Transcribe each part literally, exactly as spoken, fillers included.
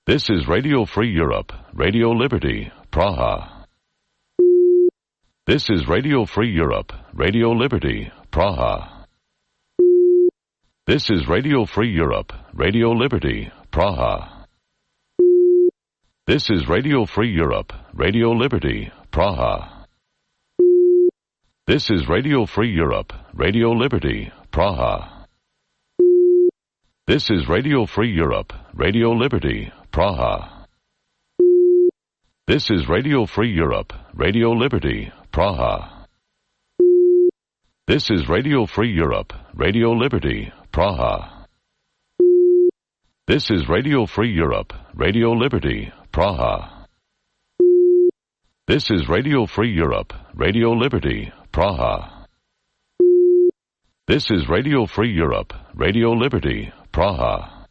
This is Radio Free Europe, Radio Liberty, Praha. This is Radio Free Europe, Radio Liberty, Praha. This is Radio Free Europe, Radio Liberty, Praha. This is Radio Free Europe, Radio Liberty, Praha. This is Radio Free Europe, Radio Liberty, Praha. This is Radio Free Europe, Radio Liberty, Praha. This is Radio Free Europe, Radio Liberty, Praha. This is Radio Free Europe, Radio Liberty, Praha. This is Radio Free Europe, Radio Liberty, Praha. This is Radio Free Europe, Radio Liberty, Praha. This is Radio Free Europe, Radio Liberty, Praha.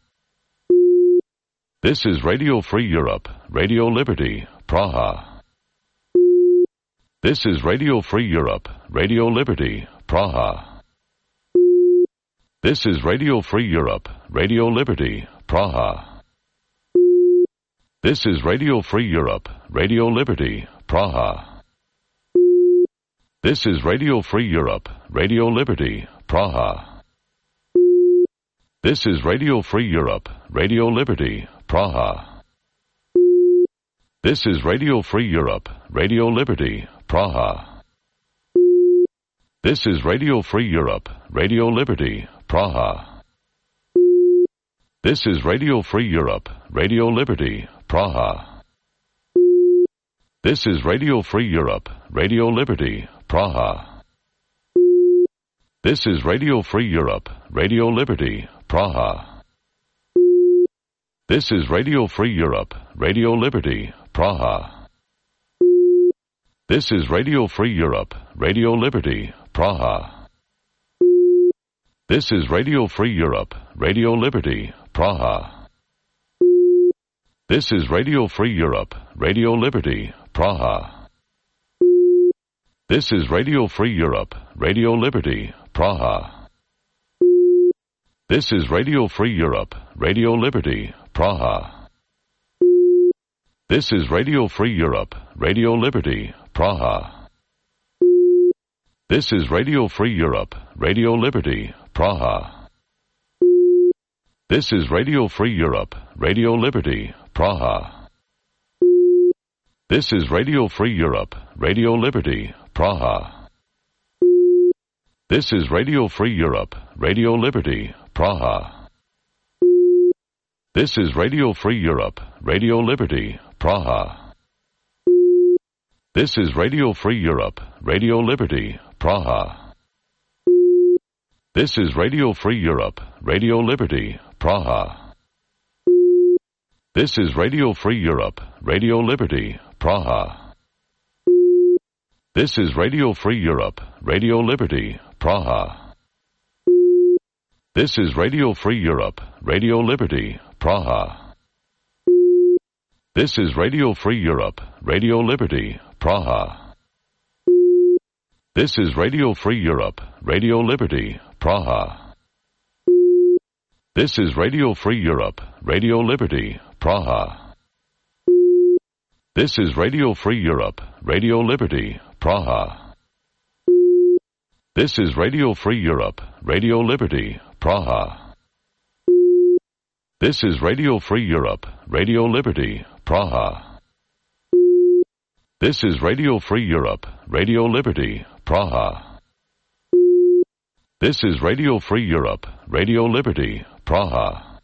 This is Radio Free Europe, Radio Liberty, Praha. This is Radio Free Europe, Radio Liberty, Praha. This is Radio Free Europe, Radio Liberty, Praha. This is Radio Free Europe, Radio Liberty, Praha. This is Radio Free Europe, Radio Liberty, Praha. This is Radio Free Europe, Radio Liberty, Praha. This is Radio Free Europe, Radio Liberty, Praha. This is Radio Free Europe, Radio Liberty, Praha. This is Radio Free Europe, Radio Liberty, Praha. This is Radio Free Europe, Radio Liberty, Praha. This is Radio Free Europe, Radio Liberty, Praha. This is Radio Free Europe, Radio Liberty, Praha. This is Radio Free Europe, Radio Liberty, Praha. This is Radio Free Europe, Radio Liberty, Praha. This is Radio Free Europe, Radio Liberty, Praha. This is Radio Free Europe, Radio Liberty, Praha. This is Radio Free Europe, Radio Liberty, Praha. This is Radio Free Europe, Radio Liberty, Praha. This is Radio Free Europe, Radio Liberty, Praha. This is Radio Free Europe, Radio Liberty, Praha. This is Radio Free Europe, Radio Liberty, Praha. This is Radio Free Europe, Radio Liberty, Praha. This is Radio Free Europe, Radio Liberty, Praha. This is Radio Free Europe, Radio Liberty, Praha. This is Radio Free Europe, Radio Liberty, Praha. This is Radio Free Europe, Radio Liberty, Praha. This is Radio Free Europe, Radio Liberty, Praha. This is Radio Free Europe, Radio Liberty, Praha. This is Radio Free Europe, Radio Liberty, Praha. This is Radio Free Europe, Radio Liberty, Praha. This is Radio Free Europe, Radio Liberty, Praha. This is Radio Free Europe, Radio Liberty, Praha. This is Radio Free Europe, Radio Liberty, Praha. This is Radio Free Europe, Radio Liberty, Praha. This is Radio Free Europe, Radio Liberty, Praha. This is Radio Free Europe, Radio Liberty, Praha.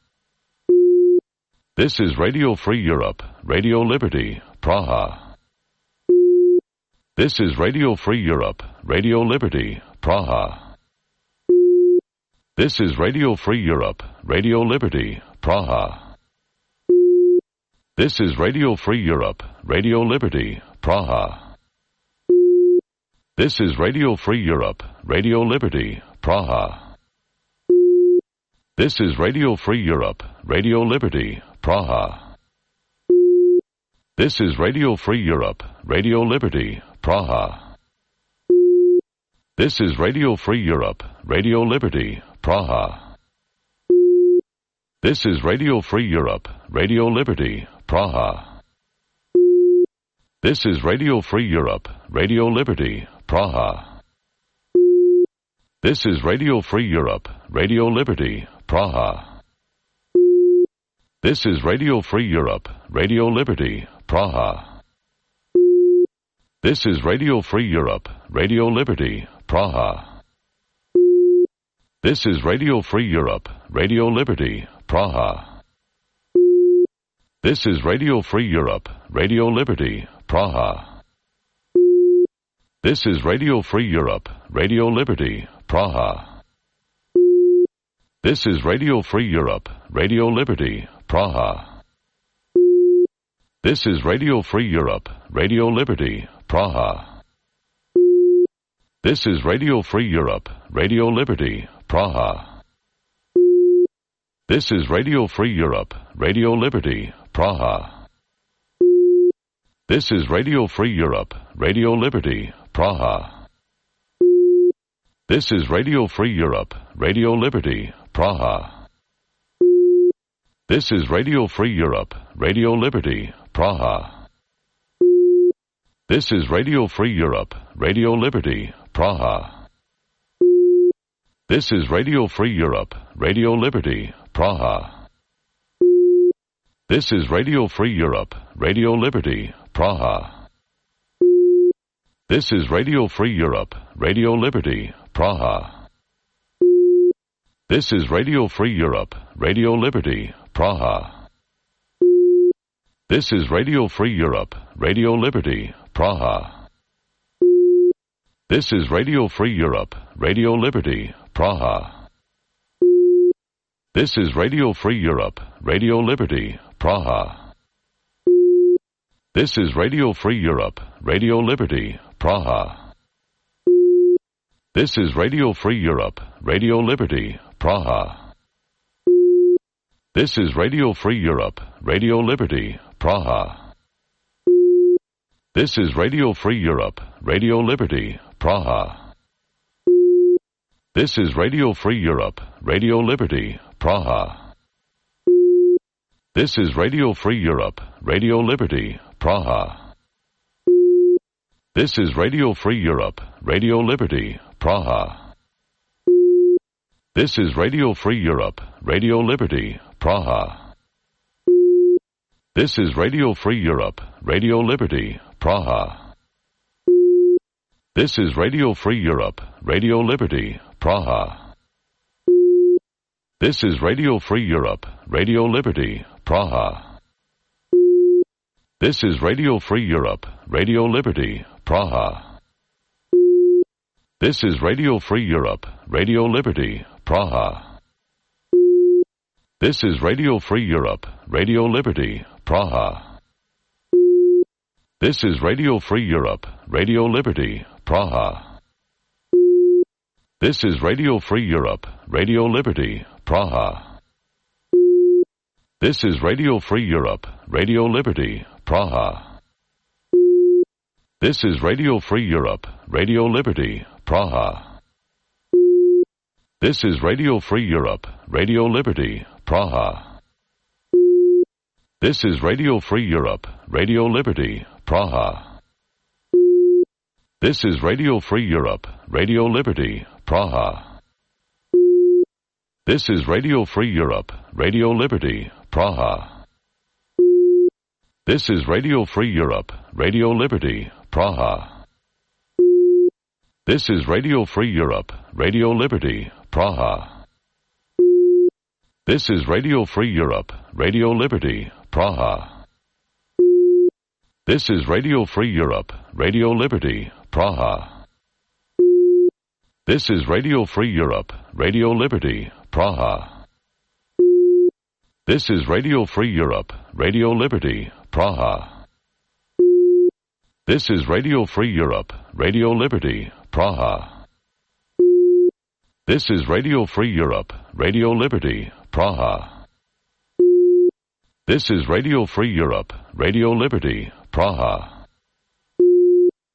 This is Radio Free Europe, Radio Liberty, Praha. This is Radio Free Europe, Radio Liberty, Praha. This is Radio Free Europe, Radio Liberty, Praha. This is Radio Free Europe, Radio Liberty, Praha. This is Radio Free Europe, Radio Liberty, Praha. This is Radio Free Europe, Radio Liberty, Praha. This is Radio Free Europe, Radio Liberty, Praha. This is Radio Free Europe, Radio Liberty, Praha. This is Radio Free Europe, Radio Liberty, Praha. This is Radio Free Europe, Radio Liberty, Praha. This is Radio Free Europe, Radio Liberty, Praha. This is Radio Free Europe, Radio Liberty, Praha. This is Radio Free Europe, Radio Liberty, Praha. This is Radio Free Europe, Radio Liberty, Praha. This is Radio Free Europe, Radio Liberty, Praha. This is Radio Free Europe, Radio Liberty, Praha. This is Radio Free Europe, Radio Liberty, Praha. This is Radio Free Europe, Radio Liberty, Praha. This is Radio Free Europe, Radio Liberty, Praha. This is Radio Free Europe, Radio Liberty, Praha. This is Radio Free Europe, Radio Liberty, Praha. This is Radio Free Europe, Radio Liberty, Praha. This is Radio Free Europe, Radio Liberty, Praha. This is Radio Free Europe, Radio Liberty, Praha. This is Radio Free Europe, Radio Liberty, Praha. This is Radio Free Europe, Radio Liberty, Praha. This is Radio Free Europe, Radio Liberty, Praha. This is Radio Free Europe, Radio Liberty, Praha. This is Radio Free Europe, Radio Liberty, Praha. This is Radio Free Europe, Radio Liberty, Praha. This is Radio Free Europe, Radio Liberty, Praha. This is Radio Free Europe, Radio Liberty, Praha. This is Radio Free Europe, Radio Liberty, Praha. This is Radio Free Europe, Radio Liberty, Praha. This is Radio Free Europe, Radio Liberty, Praha. This is Radio Free Europe, Radio Liberty, Praha. This is Radio Free Europe, Radio Liberty, Praha. This is Radio Free Europe, Radio Liberty, Praha. This is Radio Free Europe, Radio Liberty, Praha. This is Radio Free Europe, Radio Liberty, Praha. This is Radio Free Europe, Radio Liberty, Praha. This is Radio Free Europe, Radio Liberty, Praha. This is Radio Free Europe, Radio Liberty, Praha. This is Radio Free Europe, Radio Liberty, Praha. This is Radio Free Europe, Radio Liberty, Praha. This is Radio Free Europe, Radio Liberty, Praha. This is Radio Free Europe, Radio Liberty, Praha. This is Radio Free Europe, Radio Liberty, Praha. This is Radio Free Europe, Radio Liberty, Praha. This is Radio Free Europe, Radio Liberty, Praha. This is Radio Free Europe, Radio Liberty, Praha. This is Radio Free Europe, Radio Liberty, Praha. This is Radio Free Europe, Radio Liberty, Praha. This is Radio Free Europe, Radio Liberty, Praha. This is Radio Free Europe, Radio Liberty, Praha. This is Radio Free Europe, Radio Liberty, Praha. This is Radio Free Europe, Radio Liberty, Praha. This is Radio Free Europe, Radio Liberty, Praha. This is Radio Free Europe, Radio Liberty, Praha. This is Radio Free Europe, Radio Liberty, Praha. This is Radio Free Europe, Radio Liberty, Praha. This is Radio Free Europe, Radio Liberty, Praha.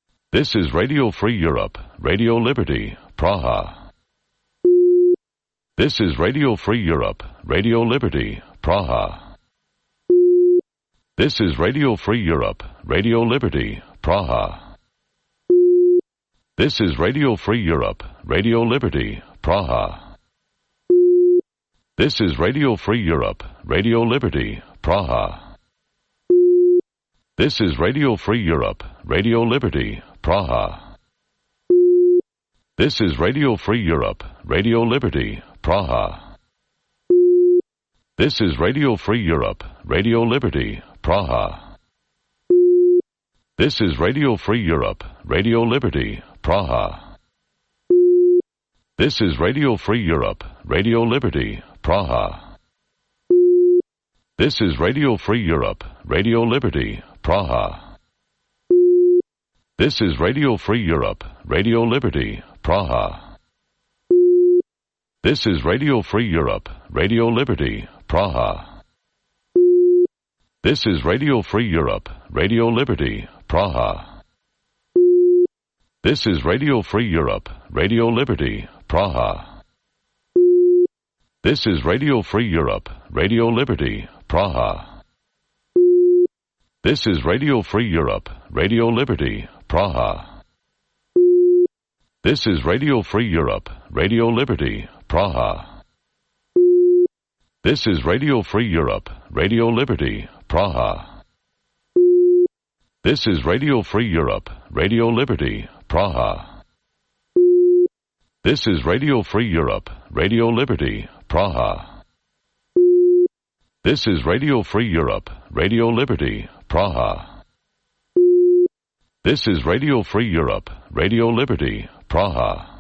This is Radio Free Europe, Radio Liberty, Praha. This is Radio Free Europe, Radio Liberty, Praha. This is Radio Free Europe, Radio Liberty, Praha. This is Radio Free Europe, Radio Liberty, Praha. This is Radio Free Europe, Radio Liberty, Praha. This is Radio Free Europe, Radio Liberty, Praha. This is Radio Free Europe, Radio Liberty, Praha. This is Radio Free Europe, Radio Liberty, Praha. This is Radio Free Europe, Radio Liberty, Praha. This is Radio Free Europe, Radio Liberty, Praha. This is Radio Free Europe, Radio Liberty, Praha. This is Radio Free Europe, Radio Liberty, Praha. This is Radio Free Europe, Radio Liberty, Praha. This is Radio Free Europe, Radio Liberty, Praha. This is Radio Free Europe, Radio Liberty, Praha. This is Radio Free Europe, Radio Liberty, Praha. This is Radio Free Europe, Radio Liberty, Praha. This is Radio Free Europe, Radio Liberty, Praha. This is Radio Free Europe, Radio Liberty, Praha. This is Radio Free Europe, Radio Liberty, Praha. This is Radio Free Europe, Radio Liberty, Praha. This is Radio Free Europe, Radio Liberty, Praha. This is Radio Free Europe, Radio Liberty, Praha.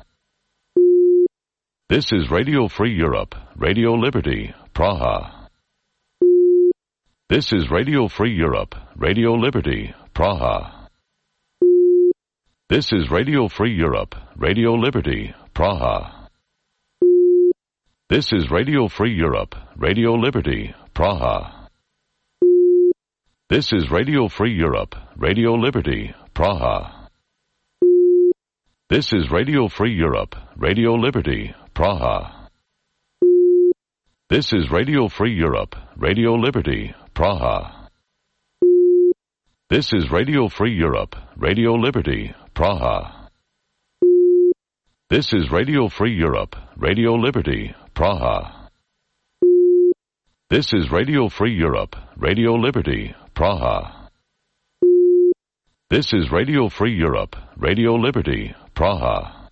This is Radio Free Europe, Radio Liberty, Praha. This is Radio Free Europe, Radio Liberty, Praha. This is Radio Free Europe, Radio Liberty, Praha. This is Radio Free Europe, Radio Liberty, Praha. This is Radio Free Europe, Radio Liberty, Praha. This is Radio Free Europe, Radio Liberty, Praha. This is Radio Free Europe, Radio Liberty, Praha. This is Radio Free Europe, Radio Liberty, Praha. This is Radio Free Europe, Radio Liberty, Praha. This is Radio Free Europe, Radio Liberty, Praha. This is Radio Free Europe, Radio Liberty, Praha.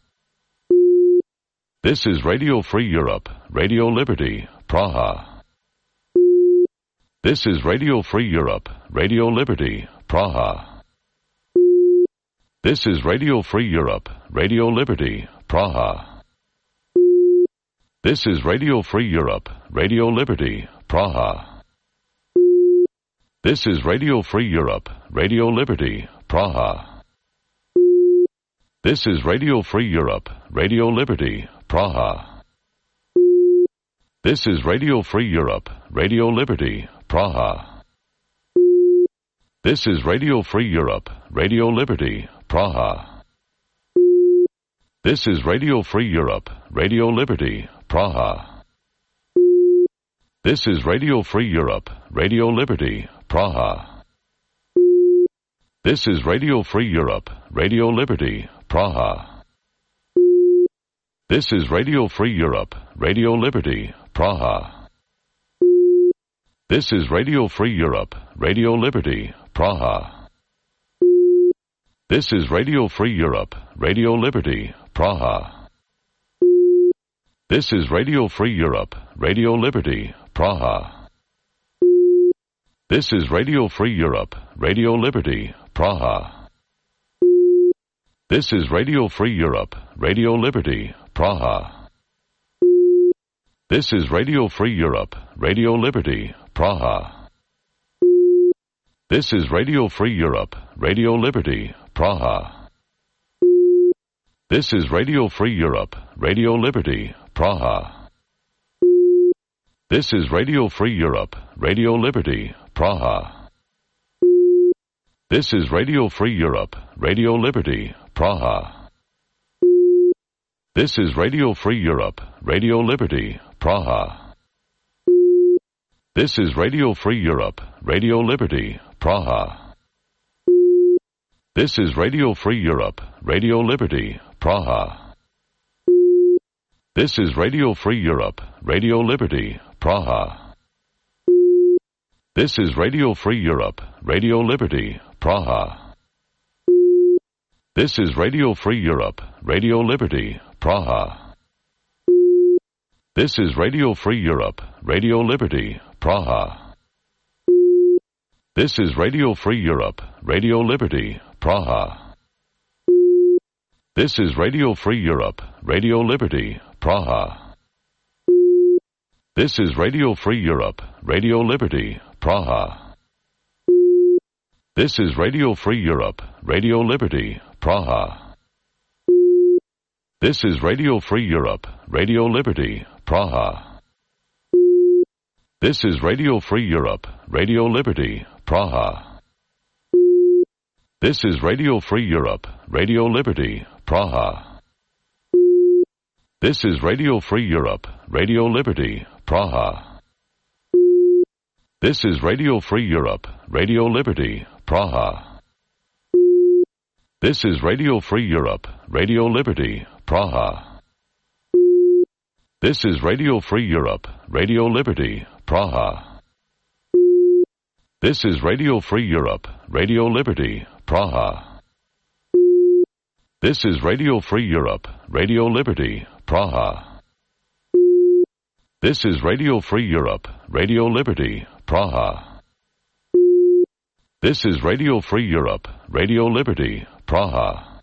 This is Radio Free Europe, Radio Liberty, Praha. This is Radio Free Europe, Radio Liberty, Praha. This is Radio Free Europe, Radio Liberty, Praha. This is Radio Free Europe, Radio Liberty, Praha. This is Radio Free Europe, Radio Liberty, Praha. This is Radio Free Europe, Radio Liberty, Praha. This is Radio Free Europe, Radio Liberty, Praha. This is Radio Free Europe, Radio Liberty, Praha. This is Radio Free Europe, Radio Liberty, Praha. This is Radio Free Europe, Radio Liberty, Praha. This is Radio Free Europe, Radio Liberty, Praha. This is Radio Free Europe, Radio Liberty, Praha. This is Radio Free Europe, Radio Liberty, Praha. This is Radio Free Europe, Radio Liberty, Praha. This is Radio Free Europe, Radio Liberty, Praha. This is Radio Free Europe, Radio Liberty, Praha. This is Radio Free Europe, Radio Liberty, Praha. This is Radio Free Europe, Radio Liberty, Praha. This is Radio Free Europe, Radio Liberty, Praha. This is Radio Free Europe, Radio Liberty, Praha. This is Radio Free Europe, Radio Liberty, Praha. This is Radio Free Europe, Radio Liberty, Praha. This is Radio Free Europe, Radio Liberty, Praha. This is Radio Free Europe, Radio Liberty, Praha. This is Radio Free Europe, Radio Liberty, Praha. This is Radio Free Europe, Radio Liberty, Praha. This is Radio Free Europe, Radio Liberty, Praha. This is Radio Free Europe, Radio Liberty, Praha. This is Radio Free Europe, Radio Liberty, Praha. This is Radio Free Europe, Radio Liberty, Praha. This is Radio Free Europe, Radio Liberty, Praha. This is Radio Free Europe, Radio Liberty, Praha. This is Radio Free Europe, Radio Liberty, Praha. This is Radio Free Europe, Radio Liberty, Praha. This is Radio Free Europe, Radio Liberty, Praha. This is Radio Free Europe, Radio Liberty, Praha. This is Radio Free Europe, Radio Liberty, Praha. This is Radio Free Europe, Radio Liberty, Praha. This is Radio Free Europe, Radio Liberty, Praha. This is Radio Free Europe, Radio Liberty, Praha. This is Radio Free Europe, Radio Liberty, Praha. This is Radio Free Europe, Radio Liberty, Praha. This is Radio Free Europe, Radio Liberty, Praha. This is Radio Free Europe, Radio Liberty, Praha.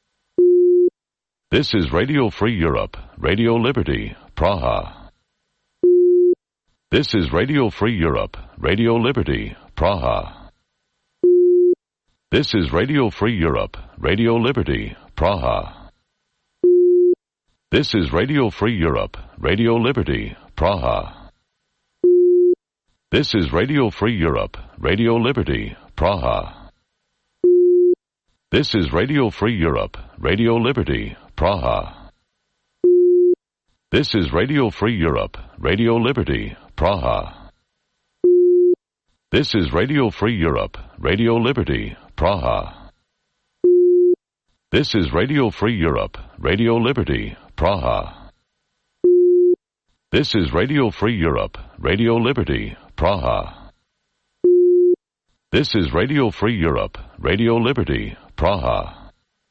This is Radio Free Europe, Radio Liberty, Praha. This is Radio Free Europe, Radio Liberty, Praha. This is Radio Free Europe, Radio Liberty, Praha. This is Radio Free Europe, Radio Liberty, Praha. This is Radio Free Europe, Radio Liberty, Praha. This is Radio Free Europe, Radio Liberty, Praha. This is Radio Free Europe, Radio Liberty, Praha. This is Radio Free Europe, Radio Liberty, Praha. This is Radio Free Europe, Radio Liberty, Praha. This is Radio Free Europe, Radio Liberty, Praha. This is Radio Free Europe, Radio Liberty, Praha.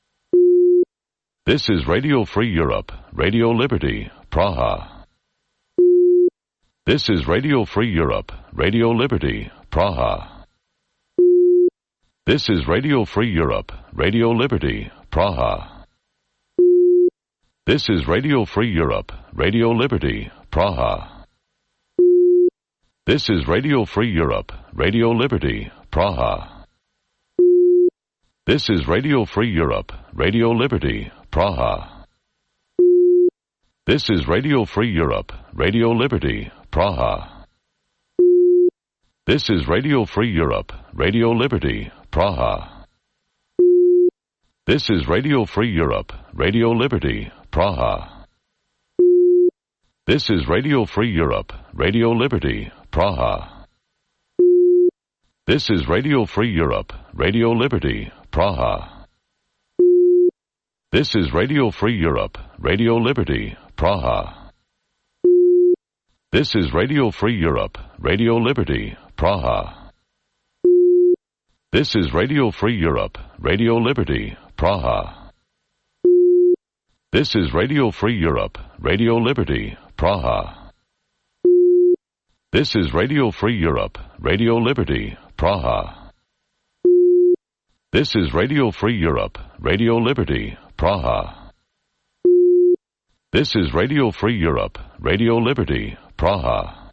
This is Radio Free Europe, Radio Liberty, Praha. This is Radio Free Europe, Radio Liberty, Praha. This is Radio Free Europe, Radio Liberty, Praha. This is Radio Free Europe, Radio Liberty, Praha. This is Radio Free Europe, Radio Liberty, Praha. This is Radio Free Europe, Radio Liberty, Praha. This is Radio Free Europe, Radio Liberty, Praha. This is Radio Free Europe, Radio Liberty, Praha. This is Radio Free Europe, Radio Liberty, Praha. This is Radio Free Europe, Radio Liberty, Praha. This is Radio Free Europe, Radio Liberty, Praha. This is Radio Free Europe, Radio Liberty, Praha. This is Radio Free Europe, Radio Liberty, Praha. This is Radio Free Europe, Radio Liberty, Praha. This is Radio Free Europe, Radio Liberty, Praha. This is Radio Free Europe, Radio Liberty, Praha. This is Radio Free Europe, Radio Liberty, Praha. This is Radio Free Europe, Radio Liberty, Praha.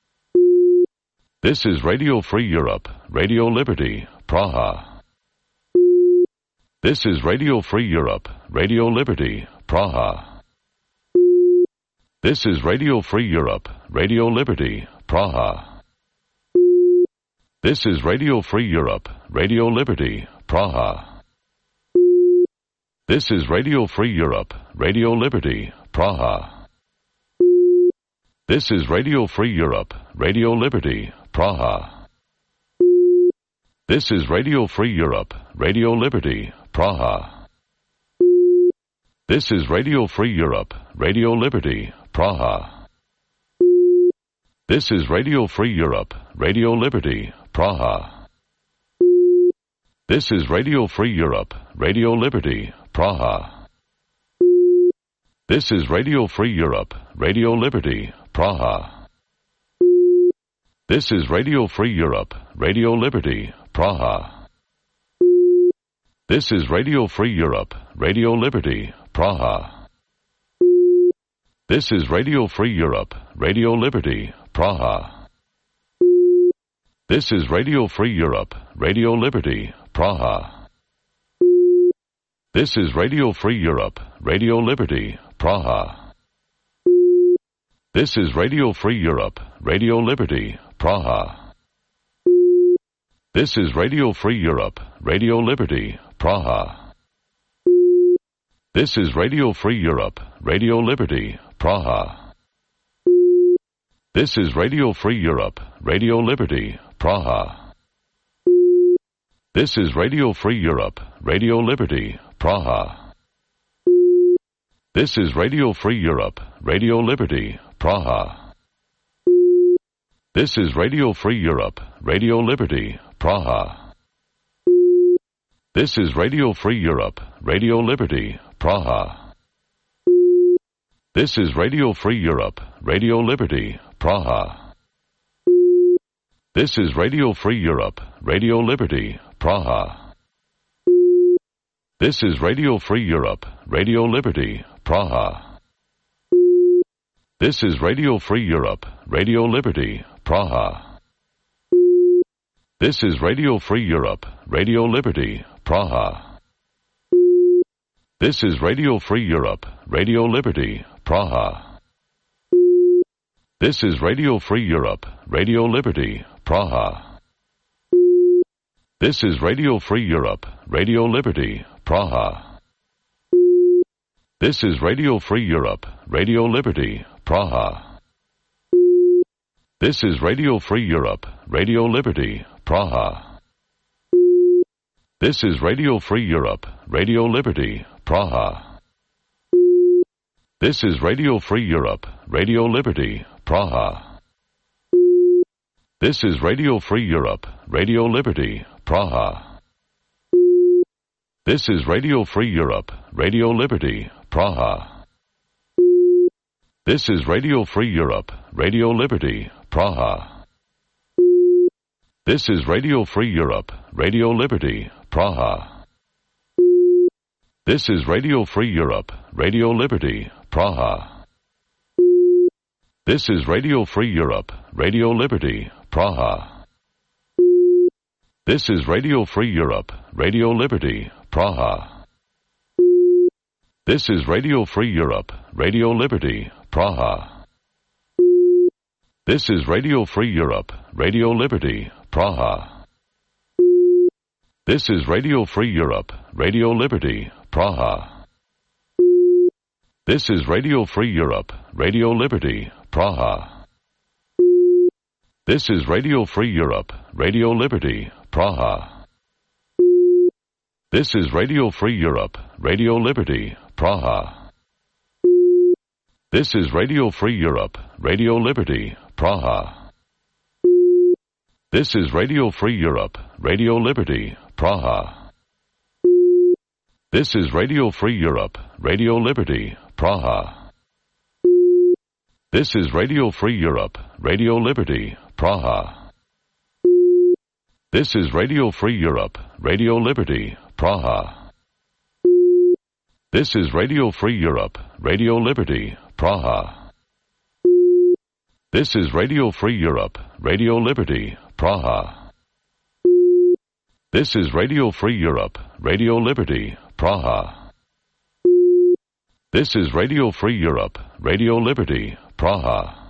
This is Radio Free Europe, Radio Liberty, Praha. This is Radio Free Europe, Radio Liberty, Praha. This is Radio Free Europe, Radio Liberty, Praha. This is Radio Free Europe, Radio Liberty, Praha. This is Radio Free Europe, Radio Liberty, Praha. This is Radio Free Europe, Radio Liberty, Praha. This is Radio Free Europe, Radio Liberty, Praha. This is Radio Free Europe, Radio Liberty, Praha. This is Radio Free Europe, Radio Liberty, Praha. This is Radio Free Europe, Radio Liberty, Praha. This is Radio Free Europe, Radio Liberty, Praha. This is Radio Free Europe, Radio Liberty, Praha. This is Radio Free Europe, Radio Liberty, Praha. This is Radio Free Europe, Radio Liberty, Praha. This is Radio Free Europe, Radio Liberty, Praha. This is Radio Free Europe, Radio Liberty, Praha. This is Radio Free Europe, Radio Liberty, Praha. This is Radio Free Europe, Radio Liberty, Praha. This is Radio Free Europe, Radio Liberty, Praha. This is Radio Free Europe, Radio Liberty, Praha. This is Radio Free Europe, Radio Liberty, Praha. This is Radio Free Europe, Radio Liberty, Praha. This is Radio Free Europe, Radio Liberty, Praha. This is Radio Free Europe, Radio Liberty, Praha. This is Radio Free Europe, Radio Liberty, Praha. This is Radio Free Europe, Radio Liberty, Praha. This is Radio Free Europe, Radio Liberty, Praha. This is Radio Free Europe, Radio Liberty, Praha. This is Radio Free Europe, Radio Liberty, Praha. This is Radio Free Europe, Radio Liberty, Praha. This is Radio Free Europe, Radio Liberty, Praha. This is Radio Free Europe, Radio Liberty, Praha. This is Radio Free Europe, Radio Liberty, Praha. This is Radio Free Europe, Radio Liberty, Praha. This is Radio Free Europe, Radio Liberty, Praha. This is Radio Free Europe, Radio Liberty, Praha. This is Radio Free Europe, Radio Liberty, Praha. This is Radio Free Europe, Radio Liberty, Praha. This is Radio Free Europe, Radio Liberty, Praha. This is Radio Free Europe, Radio Liberty, Praha. This is Radio Free Europe, Radio Liberty, Praha. This is Radio Free Europe, Radio Liberty, Praha. This is Radio Free Europe, Radio Liberty, Praha. This is Radio Free Europe, Radio Liberty, Praha. This is Radio Free Europe, Radio Liberty, Praha. This is Radio Free Europe, Radio Liberty, Praha. This is Radio Free Europe, Radio Liberty, Praha. This is Radio Free Europe, Radio Liberty, Praha. This is Radio Free Europe, Radio Liberty, Praha. This is Radio Free Europe, Radio Liberty, Praha. This is Radio Free Europe, Radio Liberty, Praha. This is Radio Free Europe, Radio Liberty, Praha. This is Radio Free Europe, Radio Liberty, Praha. This is Radio Free Europe, Radio Liberty, Praha. This is Radio Free Europe, Radio Liberty, Praha. This is Radio Free Europe, Radio Liberty, Praha. This is Radio Free Europe, Radio Liberty, Praha. This is Radio Free Europe, Radio Liberty, Praha.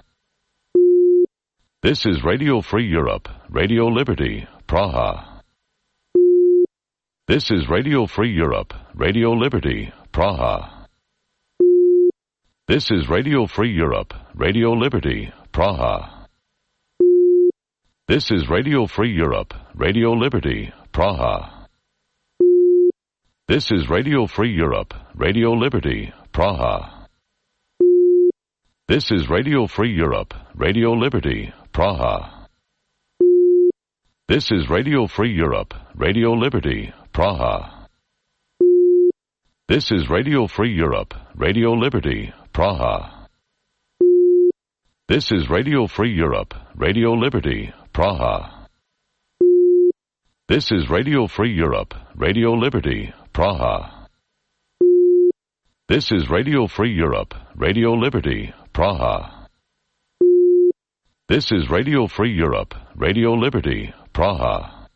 This is Radio Free Europe, Radio Liberty, Praha. This is Radio Free Europe, Radio Liberty, Praha. This is Radio Free Europe, Radio Liberty, Praha. This is Radio Free Europe, Radio Liberty, Praha. This is Radio Free Europe, Radio Liberty, Praha. This is Radio Free Europe, Radio Liberty, Praha. This is Radio Free Europe, Radio Liberty, Praha. This is Radio Free Europe, Radio Liberty, Praha. This is Radio Free Europe, Radio Liberty, Praha. This is Radio Free Europe, Radio Liberty, Praha. This is Radio Free Europe, Radio Liberty, Praha. This is Radio Free Europe, Radio Liberty, Praha.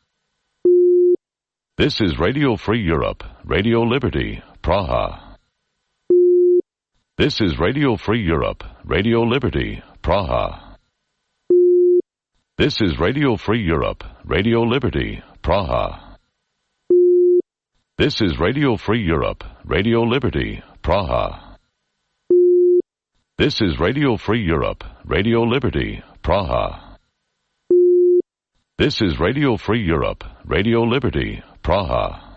This is Radio Free Europe, Radio Liberty, Praha. This is Radio Free Europe, Radio Liberty, Praha. This is Radio Free Europe, Radio Liberty, Praha. This is Radio Free Europe, Radio Liberty, Praha. This is Radio Free Europe, Radio Liberty, Praha. This is Radio Free Europe, Radio Liberty, Praha.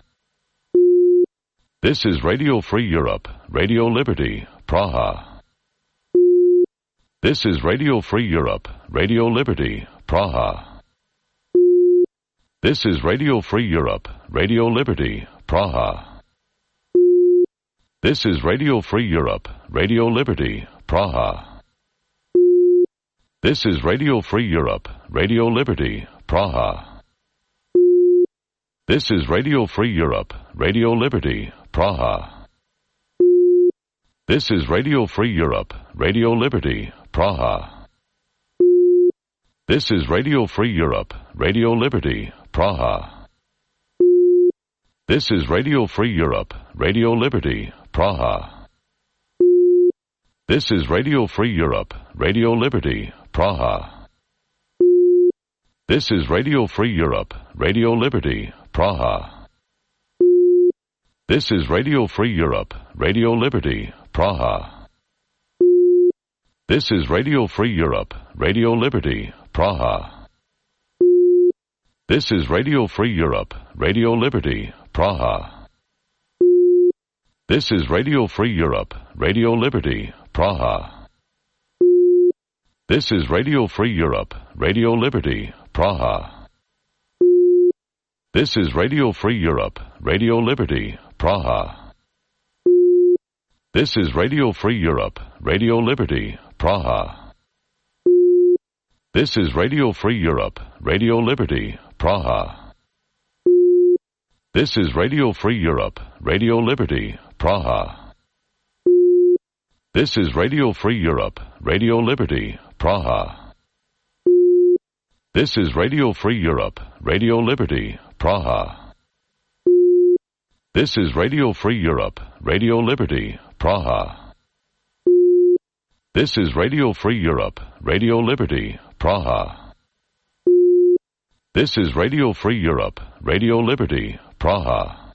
This is Radio Free Europe, Radio Liberty, Praha. This is Radio Free Europe, Radio Liberty, Praha. This is Radio Free Europe, Radio Liberty, Praha. This is Radio Free Europe, Radio Liberty, Praha. This is Radio Free Europe, Radio Liberty, Praha. This is Radio Free Europe, Radio Liberty, Praha. This is Radio Free Europe, Radio Liberty, Praha. This is Radio Free Europe, Radio Liberty, Praha. This is Radio Free Europe, Radio Liberty, Praha. This is Radio Free Europe, Radio Liberty, Praha. This is Radio Free Europe, Radio Liberty, Praha. This is Radio Free Europe, Radio Liberty, Praha. This is Radio Free Europe, Radio Liberty, Praha. This is Radio Free Europe, Radio Liberty, Praha. This is Radio Free Europe, Radio Liberty, Praha. This is Radio Free Europe, Radio Liberty, Praha. This is Radio Free Europe, Radio Liberty, Praha. This is Radio Free Europe, Radio Liberty, Praha. This is Radio Free Europe, Radio Liberty, Praha. This is Radio Free Europe, Radio Liberty, Praha. This is Radio Free Europe, Radio Liberty, Praha. This is Radio Free Europe, Radio Liberty, Praha. This is Radio Free Europe, Radio Liberty, Praha. This is Radio Free Europe, Radio Liberty, Praha. This is Radio Free Europe, Radio Liberty, Praha.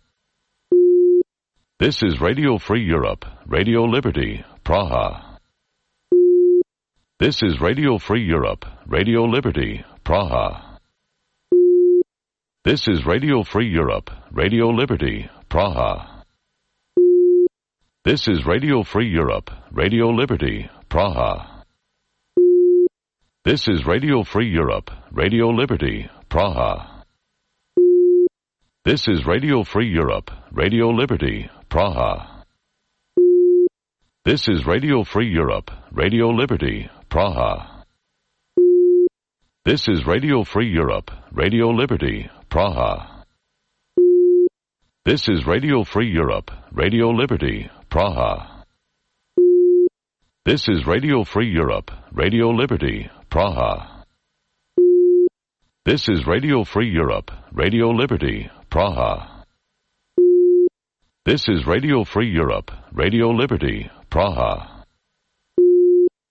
This is Radio Free Europe, Radio Liberty, Praha. This is Radio Free Europe, Radio Liberty, Praha. This is Radio Free Europe, Radio Liberty, Praha. This is Radio Free Europe, Radio Liberty, Praha. This is Radio Free Europe, Radio Liberty, Praha. This is Radio Free Europe, Radio Liberty, Praha. This is Radio Free Europe, Radio Liberty, Praha. This is Radio Free Europe, Radio Liberty, Praha. This is Radio Free Europe, Radio Liberty, Praha. This is Radio Free Europe, Radio Liberty, Praha. This is Radio Free Europe, Radio Liberty, Praha. This is Radio Free Europe, Radio Liberty, Praha.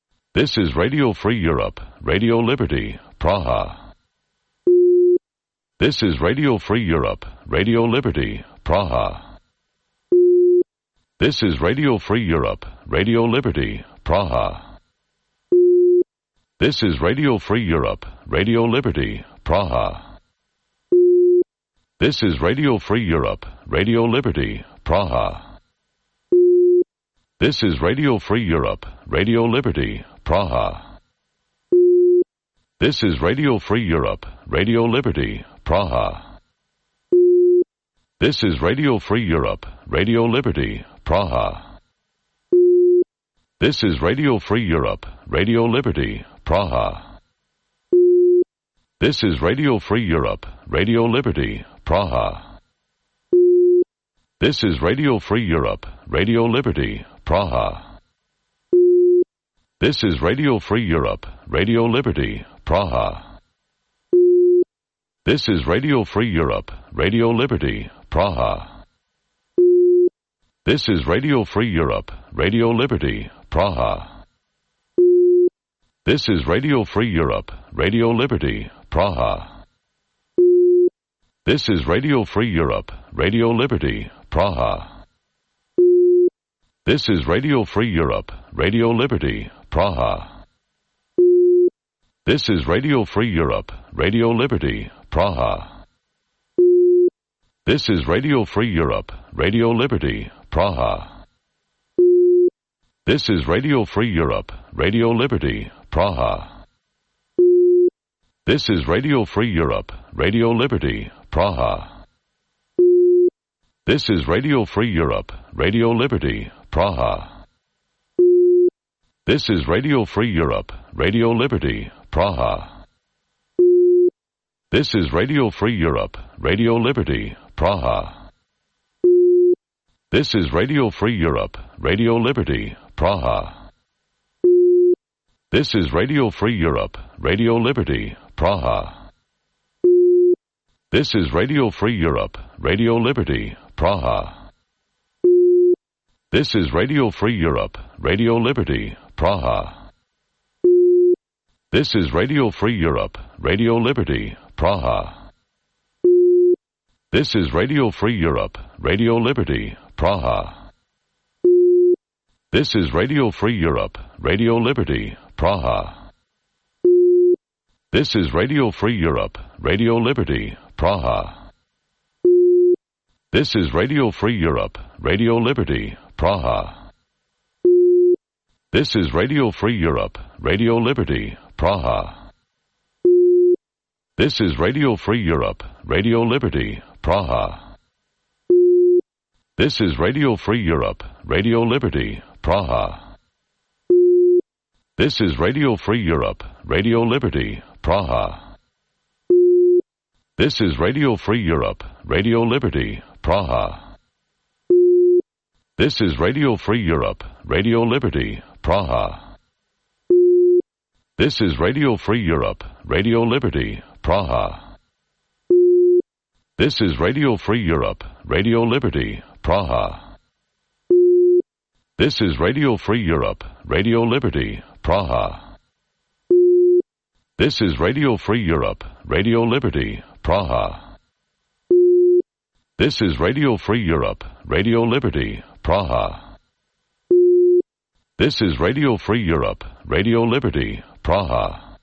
This is Radio Free Europe, Radio Liberty, Praha. This is Radio Free Europe, Radio Liberty, Praha. This is Radio Free Europe, Radio Liberty, Praha. This is Radio Free Europe, Radio Liberty, Praha. This is Radio Free Europe, Radio Liberty, Praha. This is Radio Free Europe, Radio Liberty, Praha. This is Radio Free Europe, Radio Liberty, Praha. This is Radio Free Europe, Radio Liberty, Praha. This is Radio Free Europe, Radio Liberty, Praha. This is Radio Free Europe, Radio Liberty, Praha. This is Radio Free Europe, Radio Liberty, Praha. This is Radio Free Europe, Radio Liberty, Praha. This is Radio Free Europe, Radio Liberty, Praha. This is Radio Free Europe, Radio Liberty, Praha. This is Radio Free Europe, Radio Liberty, Praha. This is Radio Free Europe, Radio Liberty, Praha. This is Radio Free Europe, Radio Liberty, Praha. This is Radio Free Europe, Radio Liberty, Praha. This is Radio Free Europe, Radio Liberty, Praha. This is Radio Free Europe, Radio Liberty, Praha. This is Radio Free Europe, Radio Liberty, Praha. This is Radio Free Europe, Radio Liberty, Praha. This is Radio Free Europe, Radio Liberty, Praha. This is Radio Free Europe, Radio Liberty, Praha. This is Radio Free Europe, Radio Liberty, Praha. This is Radio Free Europe, Radio Liberty, Praha. This is Radio Free Europe, Radio Liberty, Praha. This is Radio Free Europe, Radio Liberty, Praha. This is Radio Free Europe, Radio Liberty, Praha. This is Radio Free Europe, Radio Liberty, Praha. This is Radio Free Europe, Radio Liberty, Praha. This is Radio Free Europe, Radio Liberty, Praha. This is Radio Free Europe, Radio Liberty, Praha. This is Radio Free Europe, Radio Liberty, Praha. This is Radio Free Europe, Radio Liberty, Praha. This is Radio Free Europe, Radio Liberty, Praha. This is Radio Free Europe, Radio Liberty, Praha. This is Radio Free Europe, Radio Liberty, Praha. This is Radio Free Europe, Radio Liberty, Praha. This is Radio Free Europe, Radio Liberty, Praha. This is Radio Free Europe, Radio Liberty, Praha. This is Radio Free Europe, Radio Liberty, Praha. This is Radio Free Europe, Radio Liberty, Praha. This is Radio Free Europe, Radio Liberty, Praha. This is Radio Free Europe, Radio Liberty, Praha.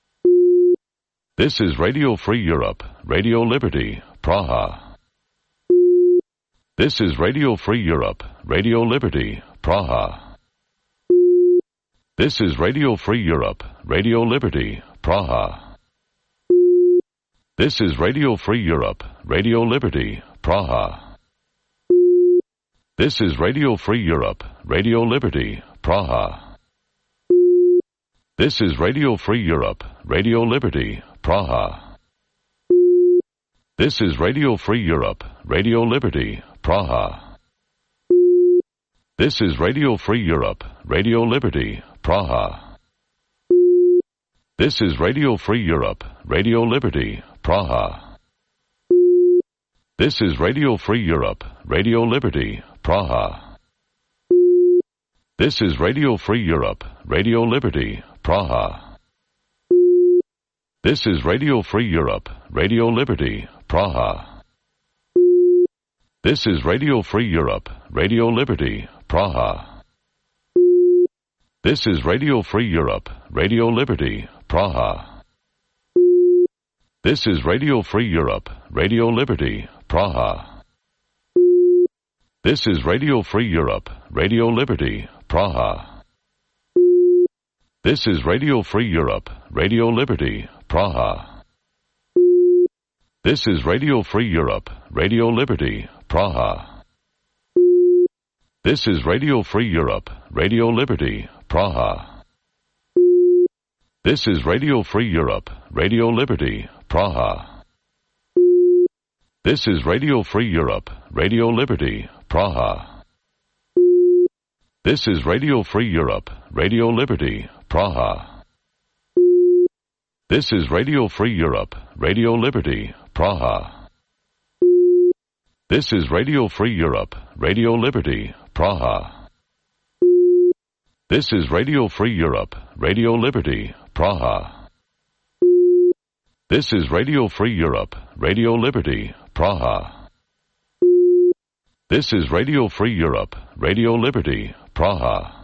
This is Radio Free Europe, Radio Liberty, Praha. This is Radio Free Europe, Radio Liberty, Praha. This is Radio Free Europe, Radio Liberty, Praha. This is Radio Free Europe, Radio Liberty, Praha. This is Radio Free Europe, Radio Liberty, Praha. This is Radio Free Europe, Radio Liberty, Praha. This is Radio Free Europe, Radio Liberty, Praha. This is Radio Free Europe, Radio Liberty, Praha. This is Radio Free Europe, Radio Liberty, Praha. This is Radio Free Europe, Radio Liberty, Praha. This is Radio Free Europe, Radio Liberty, Praha. This is Radio Free Europe, Radio Liberty, Praha. This is Radio Free Europe, Radio Liberty, Praha. This is Radio Free Europe, Radio Liberty, Praha. This is Radio Free Europe, Radio Liberty, Praha. This is Radio Free Europe, Radio Liberty, Praha. This is Radio Free Europe, Radio Liberty, Praha. This is Radio Free Europe, Radio Liberty, Praha. This is Radio Free Europe, Radio Liberty, Praha. This is Radio Free Europe, Radio Liberty, Praha. This is Radio Free Europe, Radio Liberty, Praha. This is Radio Free Europe, Radio Liberty, Praha. This is Radio Free Europe, Radio Liberty, Praha. This is Radio Free Europe, Radio Liberty, Praha. This is Radio Free Europe, Radio Liberty, Praha. This is Radio Free Europe, Radio Liberty, Praha. This is Radio Free Europe, Radio Liberty, Praha.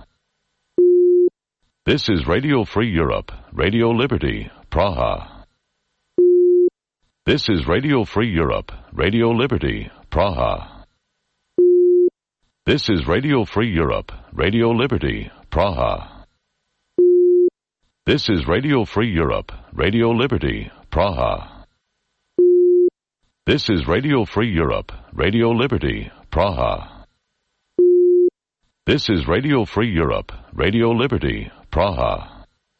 This is Radio Free Europe, Radio Liberty, Praha. This is Radio Free Europe, Radio Liberty, Praha. This is Radio Free Europe, Radio Liberty, Praha. This is Radio Free Europe, Radio Liberty, Praha. This is Radio Free Europe, Radio Liberty, Praha. This is Radio Free Europe, Radio Liberty, Praha.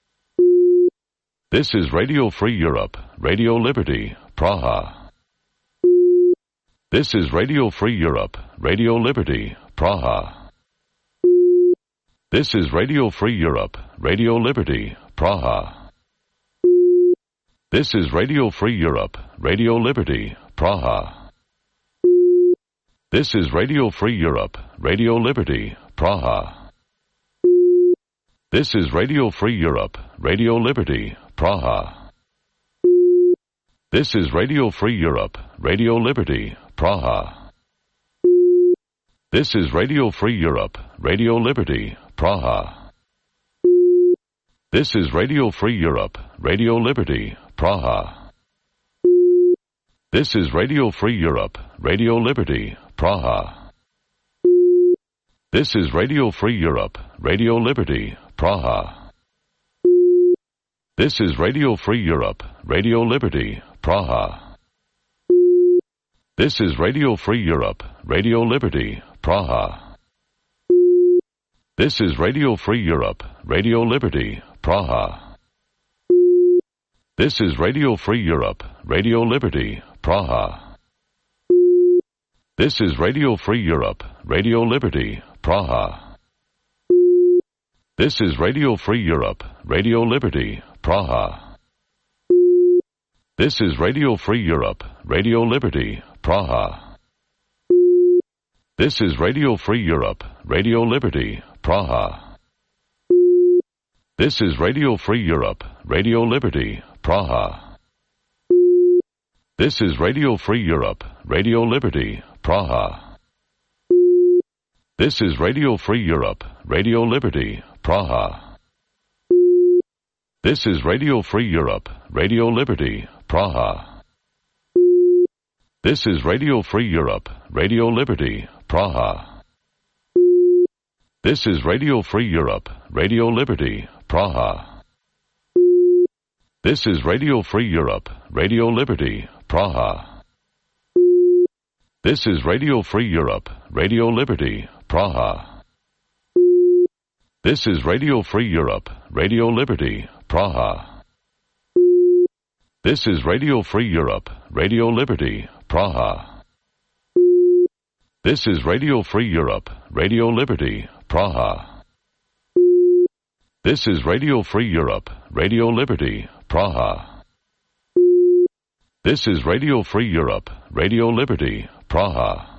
This is Radio Free Europe, Radio Liberty, Praha. This is Radio Free Europe, Radio Liberty, Praha. This is Radio Free Europe, Radio Liberty, Praha. This is Radio Free Europe, Radio Liberty, Praha. This is Radio Free Europe, Radio Liberty, Praha. This is Radio Free Europe, Radio Liberty, Praha. This is Radio Free Europe, Radio Liberty, Praha. This is Radio Free Europe, Radio Liberty, Praha. This is Radio Free Europe, Radio Liberty, Praha. This is Radio Free Europe, Radio Liberty, Praha. This is Radio Free Europe, Radio Liberty, Praha. This is Radio Free Europe, Radio Liberty, Praha. This is Radio Free Europe, Radio Liberty, Praha. This is Radio Free Europe, Radio Liberty, Praha. This is Radio Free Europe, Radio Liberty, Praha. This is Radio Free Europe, Radio Liberty, Praha. This is Radio Free Europe, Radio Liberty, Praha. This is Radio Free Europe, Radio Liberty, Praha. This is Radio Free Europe, Radio Liberty, Praha. This is Radio Free Europe, Radio Liberty, Praha. This is Radio Free Europe, Radio Liberty, Praha. This is Radio Free Europe, Radio Liberty, Praha. This is Radio Free Europe, Radio Liberty, Praha. This is Radio Free Europe, Radio Liberty, Praha. This is Radio Free Europe, Radio Liberty, Praha. This is Radio Free Europe, Radio Liberty, Praha. This is Radio Free Europe, Radio Liberty, Praha. This is Radio Free Europe, Radio Liberty, Praha. This is Radio Free Europe, Radio Liberty, Praha. This is Radio Free Europe, Radio Liberty, Praha. This is Radio Free Europe, Radio Liberty, Praha. This is Radio Free Europe, Radio Liberty, Praha.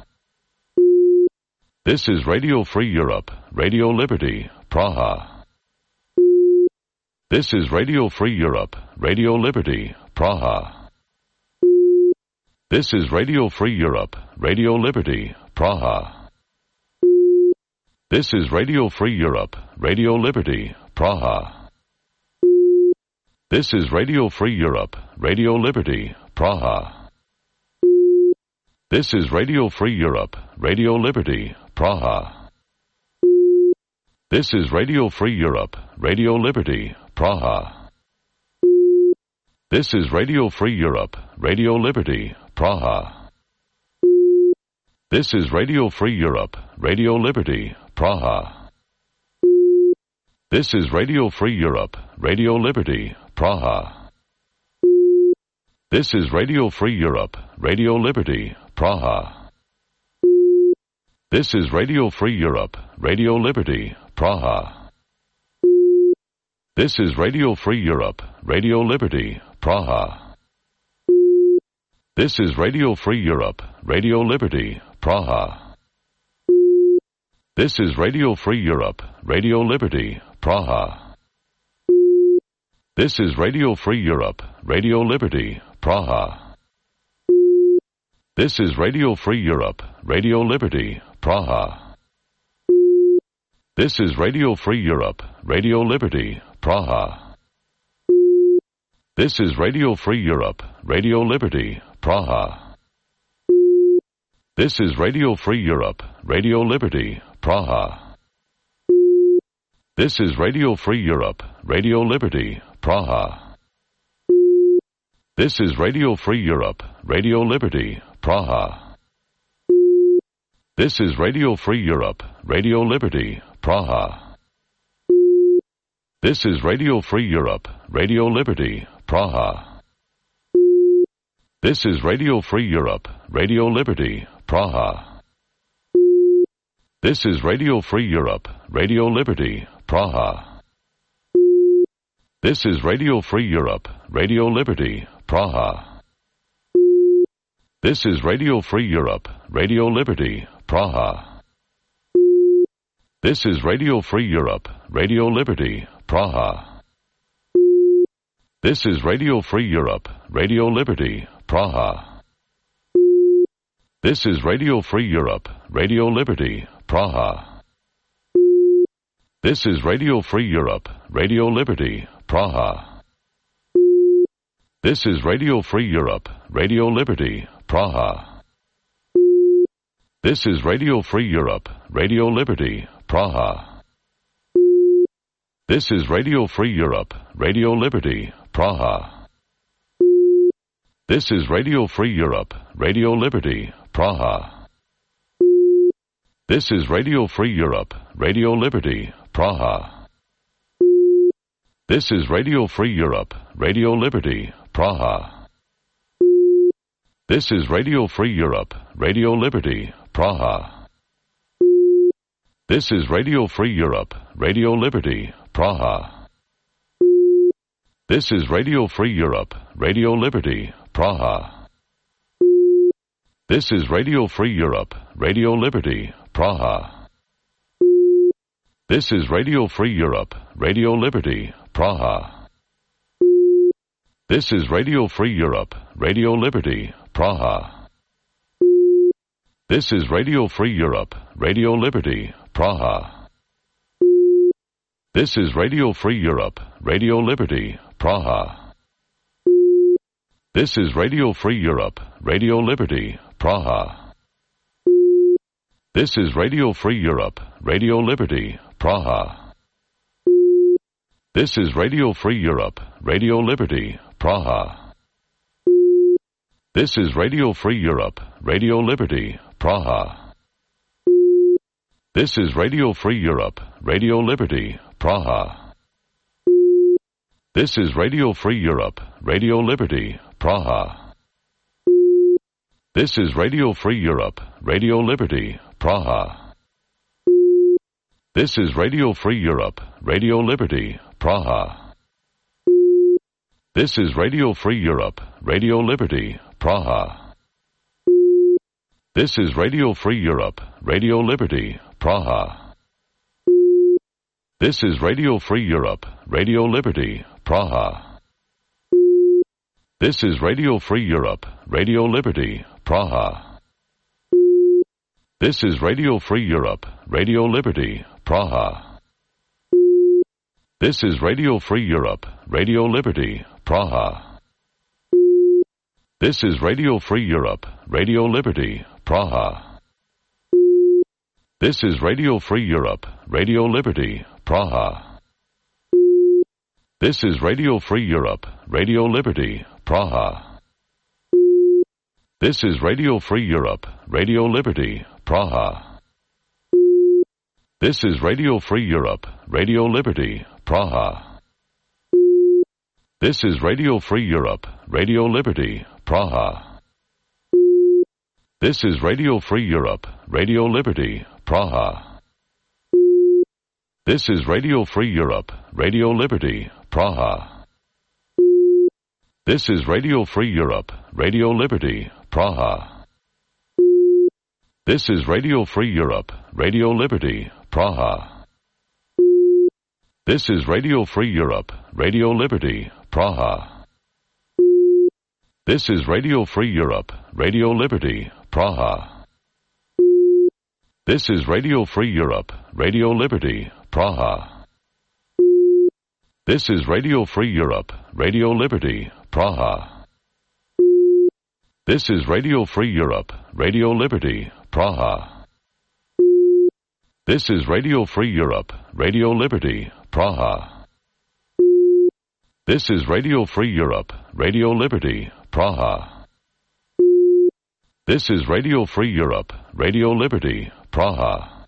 This is Radio Free Europe, Radio Liberty, Praha. This is Radio Free Europe, Radio Liberty, Praha. This is Radio Free Europe, Radio Liberty, Praha. This is Radio Free Europe, Radio Liberty, Praha. This is Radio Free Europe, Radio Liberty, Praha. This is Radio Free Europe, Radio Liberty, Praha. This is Radio Free Europe, Radio Liberty, Praha. This is Radio Free Europe, Radio Liberty, Praha. This is Radio Free Europe, Radio Liberty, Praha. This is Radio Free Europe, Radio Liberty, Praha. This is Radio Free Europe, Radio Liberty, Praha. This is Radio Free Europe, Radio Liberty, Praha. This is Radio Free Europe, Radio Liberty, Praha. This is Radio Free Europe, Radio Liberty, Praha. This is Radio Free Europe, Radio Liberty, Praha. This is Radio Free Europe, Radio Liberty, Praha. This is Radio Free Europe, Radio Liberty, Praha. This is Radio Free Europe, Radio Liberty, Praha. This is Radio Free Europe, Radio Liberty, Praha. This is Radio Free Europe, Radio Liberty, Praha. This is Radio Free Europe, Radio Liberty, Praha. This is Radio Free Europe, Radio Liberty, Praha. This is Radio Free Europe, Radio Liberty, Praha. This is Radio Free Europe, Radio Liberty, Praha. This is Radio Free Europe, Radio Liberty, Praha. This is Radio Free Europe, Radio Liberty, Praha. This is Radio Free Europe, Radio Liberty, Praha. This is Radio Free Europe, Radio Liberty, Praha. This is Radio Free Europe, Radio Liberty, Praha. This is Radio Free Europe, Radio Liberty, Praha. This is Radio Free Europe, Radio Liberty, Praha. This is Radio Free Europe, Radio Liberty, Praha. This is Radio Free Europe, Radio Liberty, Praha. This is Radio Free Europe, Radio Liberty, Praha. This is Radio Free Europe, Radio Liberty, Praha. This is Radio Free Europe, Radio Liberty, Praha. This is Radio Free Europe, Radio Liberty, Praha. This is Radio Free Europe, Radio Liberty, Praha. This is Radio Free Europe, Radio Liberty, Praha. This is Radio Free Europe, Radio Liberty, Praha. This is Radio Free Europe, Radio Liberty, Praha. This is Radio Free Europe, Radio Liberty, Praha. This is Radio Free Europe, Radio Liberty, Praha. This is Radio Free Europe, Radio Liberty, Praha. This is Radio Free Europe, Radio Liberty, Praha. This is Radio Free Europe, Radio Liberty, Praha. This is Radio Free Europe, Radio Liberty, Praha. This is Radio Free Europe, Radio Liberty, Praha. This is Radio Free Europe, Radio Liberty, Praha. This is Radio Free Europe, Radio Liberty, Praha. This is Radio Free Europe, Radio Liberty, Praha. This is Radio Free Europe, Radio Liberty, Praha. This is Radio Free Europe, Radio Liberty, Praha. This is Radio Free Europe, Radio Liberty, Praha. This is Radio Free Europe, Radio Liberty, Praha. This is Radio Free Europe, Radio Liberty, Praha. This is Radio Free Europe, Radio Liberty, Praha. This is Radio Free Europe, Radio Liberty, Praha. This is Radio Free Europe, Radio Liberty, Praha. This is Radio Free Europe, Radio Liberty, Praha. This is Radio Free Europe, Radio Liberty, Praha. This is Radio Free Europe, Radio Liberty, Praha. This is Radio Free Europe, Radio Liberty, Praha. This is Radio Free Europe, Radio Liberty, Praha. This is Radio Free Europe, Radio Liberty, Praha. This is Radio Free Europe, Radio Liberty, Praha. This is Radio Free Europe, Radio Liberty, Praha. This is Radio Free Europe, Radio Liberty, Praha. This is Radio Free Europe, Radio Liberty, Praha. This is Radio Free Europe, Radio Liberty, Praha. This is Radio Free Europe, Radio Liberty, Praha. This is Radio Free Europe, Radio Liberty, Praha. This is Radio Free Europe, Radio Liberty, Praha. This is Radio Free Europe, Radio Liberty, Praha. This is Radio Free Europe, Radio Liberty, Praha. This is Radio Free Europe, Radio Liberty, Praha. This is Radio Free Europe, Radio Liberty, Praha. This is Radio Free Europe, Radio Liberty, Praha.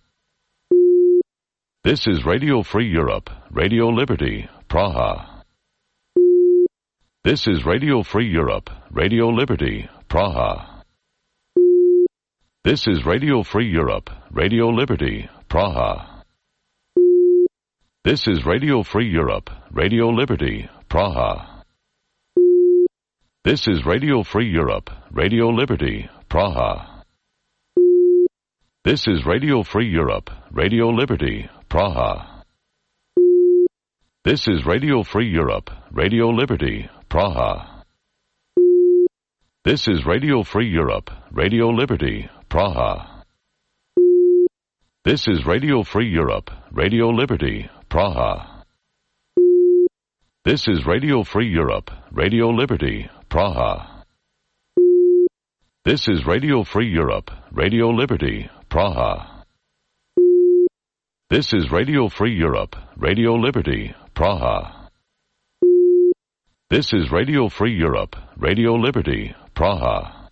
This is Radio Free Europe, Radio Liberty, Praha. This is Radio Free Europe, Radio Liberty, Praha. This is Radio Free Europe, Radio Liberty, Praha. This is Radio Free Europe, Radio Liberty, Praha. This is Radio Free Europe, Radio Liberty, Praha. This is Radio Free Europe, Radio Liberty, Praha. This is Radio Free Europe, Radio Liberty, Praha. This is Radio Free Europe, Radio Liberty, Praha. This is Radio Free Europe, Radio Liberty, Praha. This is Radio Free Europe, Radio Liberty, Praha. This is Radio Free Europe, Radio Liberty, Praha. This is Radio Free Europe, Radio Liberty, Praha. This is Radio Free Europe, Radio Liberty, Praha.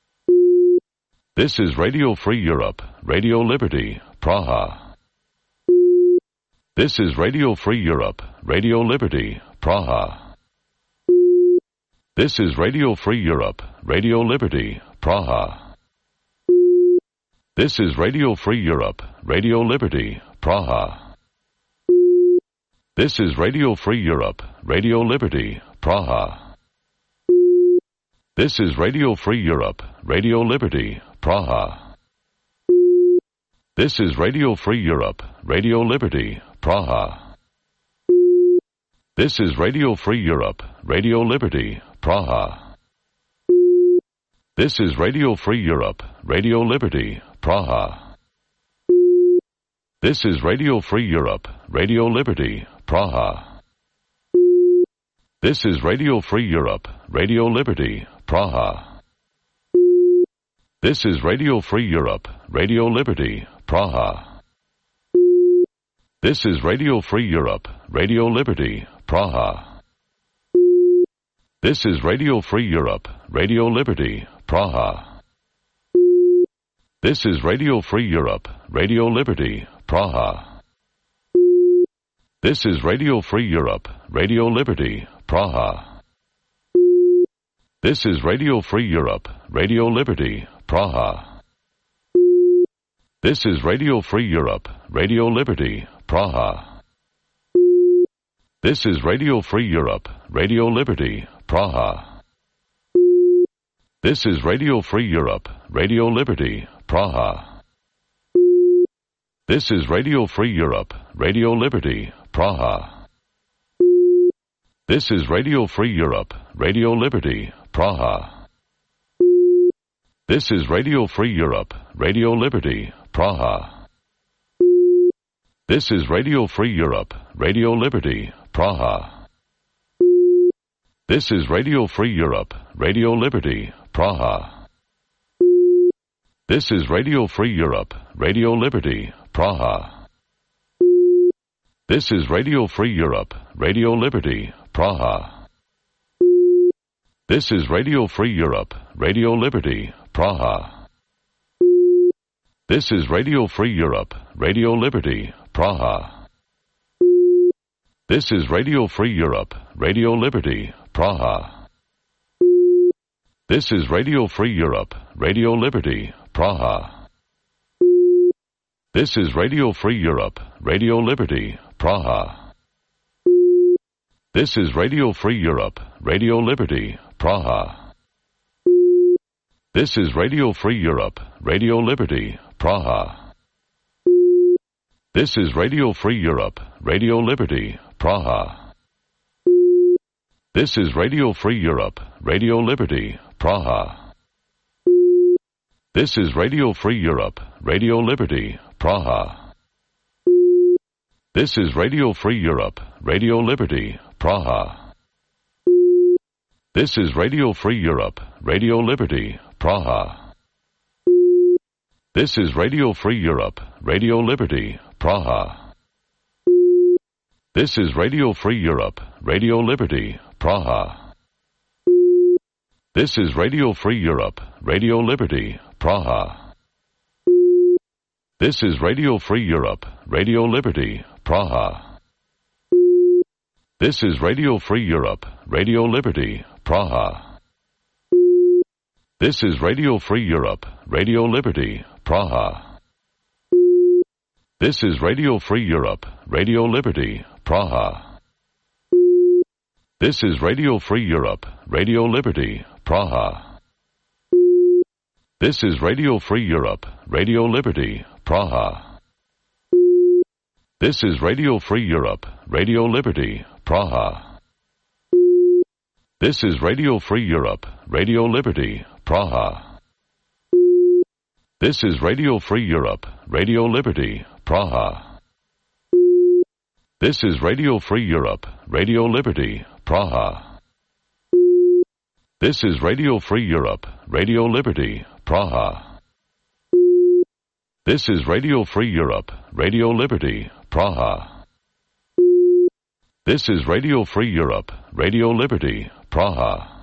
This is Radio Free Europe, Radio Liberty, Praha. This is Radio Free Europe, Radio Liberty, Praha. This is Radio Free Europe, Radio Liberty, Praha. This is Radio Free Europe, Radio Liberty, Praha. This is Radio Free Europe, Radio Liberty, Praha. This is Radio Free Europe, Radio Liberty, Praha. This is Radio Free Europe, Radio Liberty, Praha. This is Radio Free Europe, Radio Liberty, Praha. This is Radio Free Europe, Radio Liberty, Praha. This is Radio Free Europe, Radio Liberty, Praha. This is Radio Free Europe, Radio Liberty, Praha. This is Radio Free Europe, Radio Liberty, Praha. This is Radio Free Europe, Radio Liberty, Praha. This is Radio Free Europe, Radio Liberty, Praha. This is Radio Free Europe, Radio Liberty, Praha. This is Radio Free Europe, Radio Liberty, Praha. This is Radio Free Europe, Radio Liberty, Praha. This is Radio Free Europe, Radio Liberty, Praha. This is Radio Free Europe, Radio Liberty, Praha. This is Radio Free Europe, Radio Liberty, Praha. This is Radio Free Europe, Radio Liberty, Praha. This is Radio Free Europe, Radio Liberty, Praha. This is Radio Free Europe, Radio Liberty, Praha. This is Radio Free Europe, Radio Liberty, Praha. This is Radio Free Europe, Radio Liberty, Praha. This is Radio Free Europe, Radio Liberty, Praha. This is Radio Free Europe, Radio Liberty, Praha. This is Radio Free Europe, Radio Liberty, Praha. This is Radio Free Europe, Radio Liberty, Praha. This is Radio Free Europe, Radio Liberty, Praha. This is Radio Free Europe, Radio Liberty, Praha. This is Radio Free Europe, Radio Liberty, Praha. This is Radio Free Europe, Radio Liberty, Praha. This is Radio Free Europe, Radio Liberty, Praha. This is Radio Free Europe, Radio Liberty, Praha. This is Radio Free Europe, Radio Liberty, Praha. This is Radio Free Europe, Radio Liberty, Praha. This is Radio Free Europe, Radio Liberty, Praha. This is Radio Free Europe, Radio Liberty, Praha. This is Radio Free Europe, Radio Liberty, Praha. This is Radio Free Europe, Radio Liberty, Praha. This is Radio Free Europe, Radio Liberty, Praha. This is Radio Free Europe, Radio Liberty, Praha. This is Radio Free Europe, Radio Liberty, Praha. This is Radio Free Europe, Radio Liberty, Praha. This is Radio Free Europe, Radio Liberty, Praha. This is Radio Free Europe, Radio Liberty, Praha. This is Radio Free Europe, Radio Liberty, Praha. This is Radio Free Europe, Radio Liberty, Praha. This is Radio Free Europe, Radio Liberty, Praha. This is Radio Free Europe, Radio Liberty, Praha. This is Radio Free Europe, Radio Liberty, Praha. This is Radio Free Europe, Radio Liberty, Praha. This is Radio Free Europe, Radio Liberty, Praha. This is Radio Free Europe, Radio Liberty, Praha.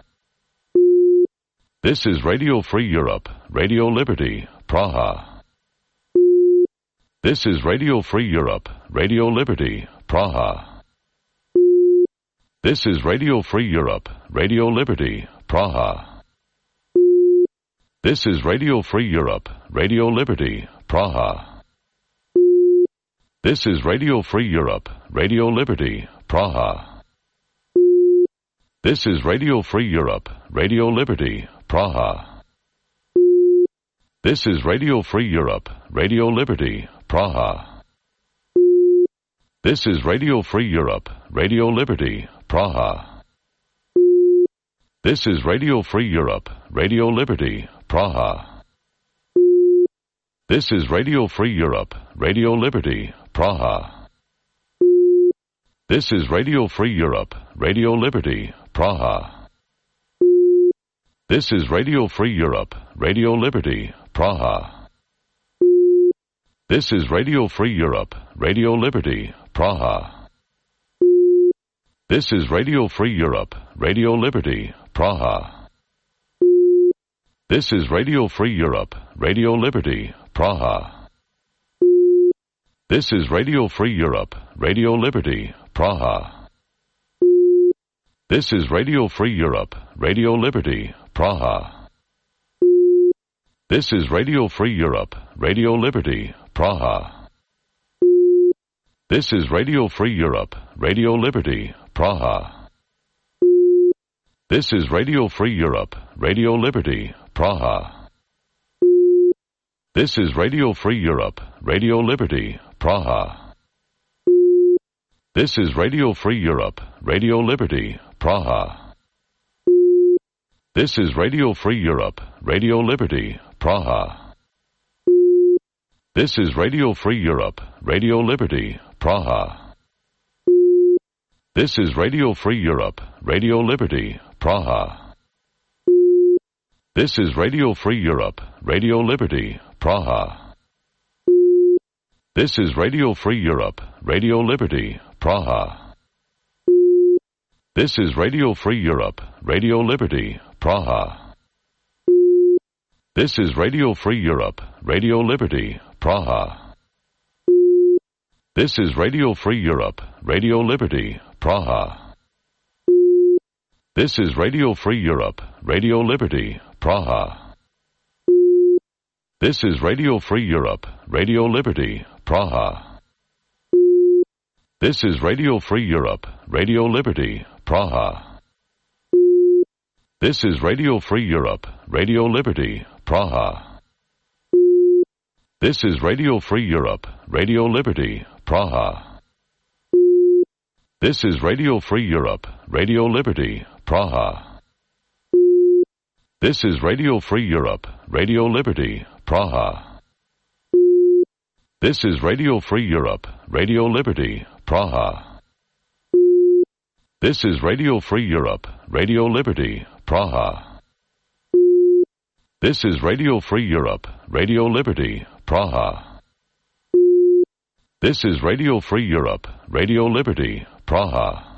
This is Radio Free Europe, Radio Liberty, Praha. This is Radio Free Europe, Radio Liberty, Praha. This is Radio Free Europe, Radio Liberty, Praha. This is Radio Free Europe, Radio Liberty, Praha. This is Radio Free Europe, Radio Liberty, Praha. This is Radio Free Europe, Radio Liberty, Praha. This is Radio Free Europe, Radio Liberty, Praha. This is Radio Free Europe, Radio Liberty, Praha. This is Radio Free Europe, Radio Liberty, Praha. This is Radio Free Europe, Radio Liberty, Praha. This is Radio Free Europe, Radio Liberty, Praha. This is Radio Free Europe, Radio Liberty, Praha. This is Radio Free Europe, Radio Liberty, Praha. This is Radio Free Europe, Radio Liberty, Praha. This is Radio Free Europe, Radio Liberty, Praha. This is Radio Free Europe, Radio Liberty, Praha. This is Radio Free Europe, Radio Liberty, Praha. This is Radio Free Europe, Radio Liberty, Praha. This is Radio Free Europe, Radio Liberty, Praha. This is Radio Free Europe, Radio Liberty, Praha. This is Radio Free Europe, Radio Liberty, Praha. This is Radio Free Europe, Radio Liberty, Praha. This is Radio Free Europe, Radio Liberty, Praha. This is Radio Free Europe, Radio Liberty, Praha. This is Radio Free Europe, Radio Liberty, Praha. This is Radio Free Europe, Radio Liberty, Praha. This is Radio Free Europe, Radio Liberty, Praha. This is Radio Free Europe, Radio Liberty, Praha. This is Radio Free Europe, Radio Liberty, Praha. This is Radio Free Europe, Radio Liberty, Praha. This is Radio Free Europe, Radio Liberty, Praha. This is Radio Free Europe, Radio Liberty, Praha. This is Radio Free Europe, Radio Liberty, Praha. This is Radio Free Europe, Radio Liberty, Praha. This is Radio Free Europe, Radio Liberty, Praha. This is Radio Free Europe, Radio Liberty, Praha. This is Radio Free Europe, Radio Liberty, Praha. This is Radio Free Europe, Radio Liberty, Praha. This is Radio Free Europe, Radio Liberty, Praha. This is Radio Free Europe, Radio Liberty, Praha. This is Radio Free Europe, Radio Liberty, Praha.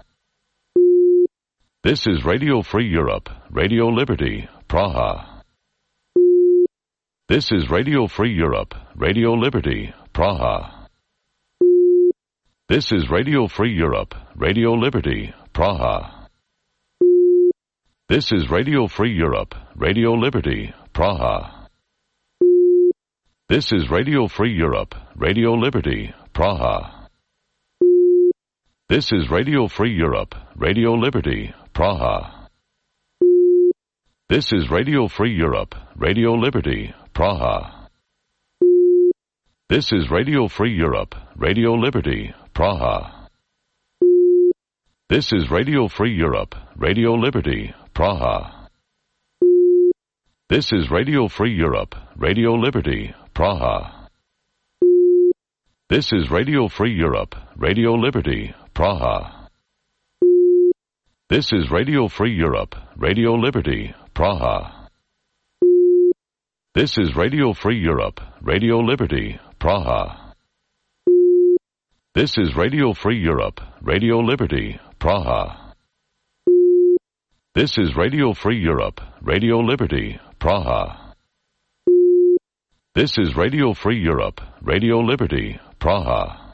This is Radio Free Europe, Radio Liberty, Praha. This is Radio Free Europe, Radio Liberty, Praha. This is Radio Free Europe, Radio Liberty, Praha. This is Radio Free Europe, Radio Liberty, Praha. This is Radio Free Europe, Radio Liberty, Praha. This is Radio Free Europe, Radio Liberty, Praha. This is Radio Free Europe, Radio Liberty, Praha. This is Radio Free Europe, Radio Liberty, Praha. This is Radio Free Europe, Radio Liberty, Praha. This is Radio Free Europe, Radio Liberty, Praha. This is Radio Free Europe, Radio Liberty, Praha. This is Radio Free Europe, Radio Liberty, Praha. This is Radio Free Europe, Radio Liberty, Praha. This is Radio Free Europe, Radio Liberty, Praha. This is Radio Free Europe, Radio Liberty, Praha. This is Radio Free Europe, Radio Liberty, Praha.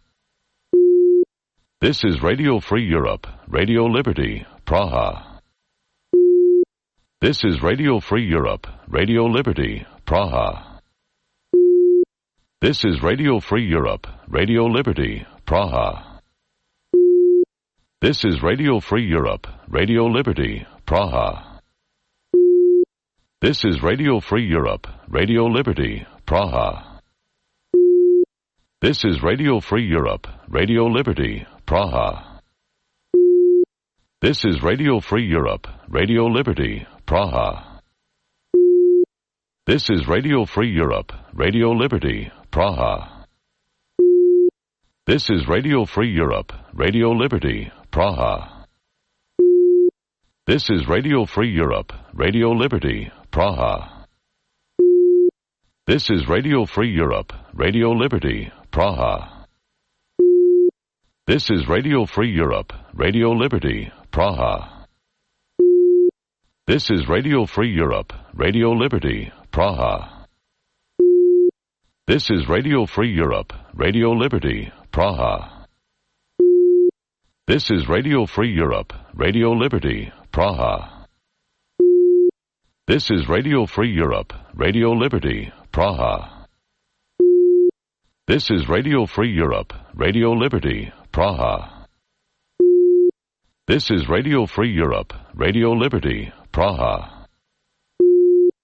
This is Radio Free Europe, Radio Liberty, Praha. This is Radio Free Europe, Radio Liberty, Praha. This is Radio Free Europe, Radio Liberty, Praha. This is Radio Free Europe, Radio Liberty, Praha. This is Radio Free Europe, Radio Liberty, Praha. This is Radio Free Europe, Radio Liberty, Praha. This is Radio Free Europe, Radio Liberty, Praha. This is Radio Free Europe, Radio Liberty, Praha. This is Radio Free Europe, Radio Liberty, Praha. This is Radio Free Europe, Radio Liberty, Praha. This is Radio Free Europe, Radio Liberty, Praha. This is Radio Free Europe, Radio Liberty, Praha. This is Radio Free Europe, Radio Liberty, Praha. This is Radio Free Europe, Radio Liberty, Praha. This is Radio Free Europe, Radio Liberty, Praha. This is Radio Free Europe, Radio Liberty, Praha. This is Radio Free Europe, Radio Liberty, Praha. This is Radio Free Europe, Radio Liberty, Praha.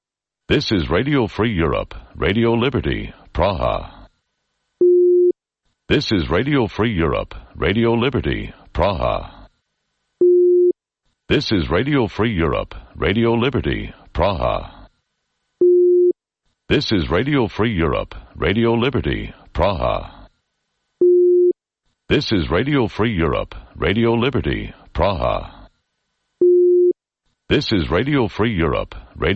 This is Radio Free Europe, Radio Liberty, Praha. This is Radio Free Europe, Radio Liberty, Praha. This is Radio Free Europe, Radio Liberty, Praha. This is Radio Free Europe, Radio Liberty, Praha. This is Radio Free Europe, Radio Liberty, Praha. This is Radio Free Europe, Radio